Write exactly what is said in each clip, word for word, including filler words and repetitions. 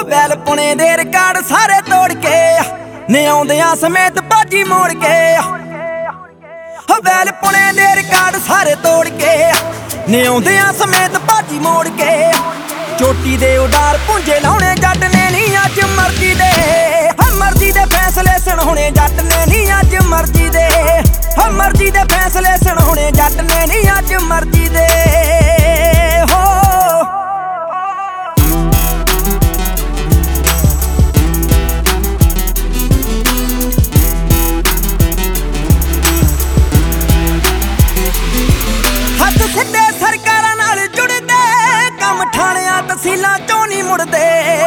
बैल पुणे दे रिकार्ड सारे तोड़ के ने आउंदियां समेत बाजी मोड़ के बैल पुणे दे रिकार्ड सारे तोड़ के ने आउंदियां समेत बाजी मोड़ के चोटी दे उडार पुंजे लाउणे जट ने नी अज मर्जी दे मर्जी दे फैसले सुनाउणे जट ने नी अज मर्जी दे मर्जी दे फैसले सुनाउणे जट ने नी अज मर्जी दे हो सिद्धे सरकारां नाल जुड़दे कम ठाणियां तहसीलां चों नहीं मुड़दे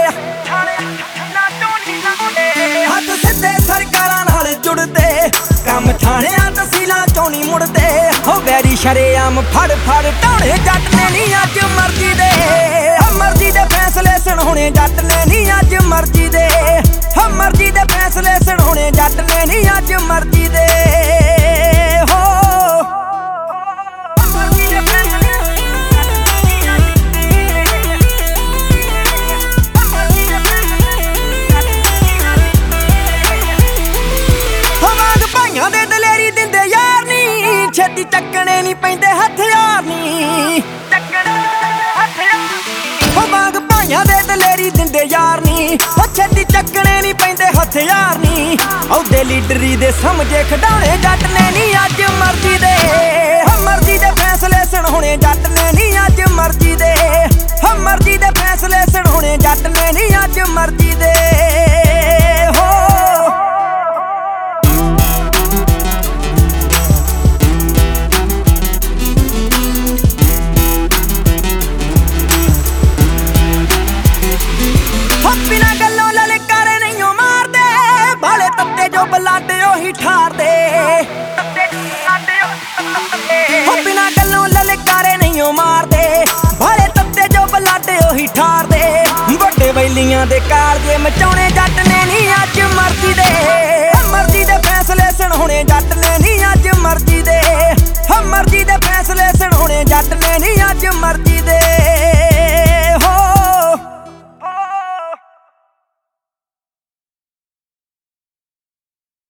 हथ सिद्धे सरकारां नाल जुड़दे कम ठाणियां तहसीलां चों नहीं मुड़दे हो वैरी शरेआम फड़ फड़ ढाणे जट ने नहीं अज मर्जी दे मर्जी दे फैसले सुनाउणे जट ने नहीं अज मर्जी दे मर्जी दे फैसले सुनाउणे जट ने नहीं अज मर्जी दे हो छेती चक्कने नहीं पैंदे हथियार नी मांग भाइयां दे दलेरी दिंदे यार नी छेती चक्कने नहीं पैंदे हथियार नी औदे लीडरी दे समझे खडाउने जट ने नी अज मर्जी दे मर्जी दे फैसले सुनाउणे जट ने नी अज मर्जी दे मर्जी दे फैसले सुनाउणे जट ने नी अज मर्जी दे हो बिना गल्लों ललकारे नहीं मारदे भाले तत्ते जो बलाडे ओही ठारदे बिना गल्लों ललकारे नहीं मारदे भाले तत्ते जो बलाडे ओही ठारदे बड़े बैलियां दे कारजे मचाउणे जट ने नहीं अज मर्जी दे मर्जी दे फैसले सुनाउणे जट ने नहीं अज मर्जी दे मर्जी दे फैसले सुनाउणे जट ने नहीं अज मर्जी दे